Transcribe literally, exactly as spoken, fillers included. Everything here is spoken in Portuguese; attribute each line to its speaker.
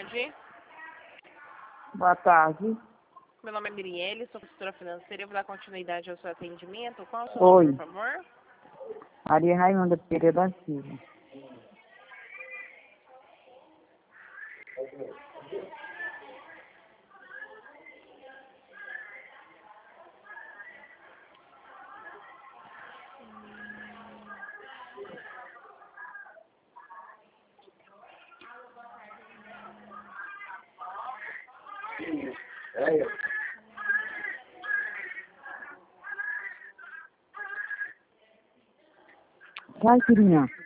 Speaker 1: tarde.
Speaker 2: Boa tarde.
Speaker 1: Meu nome é Mirielle, sou consultora financeira. Eu vou dar continuidade ao seu atendimento. Qual é o seu
Speaker 2: Oi.
Speaker 1: nome, por favor?
Speaker 2: Maria Raimunda Pereira da Silva.
Speaker 3: É.
Speaker 2: Vai, filhinha.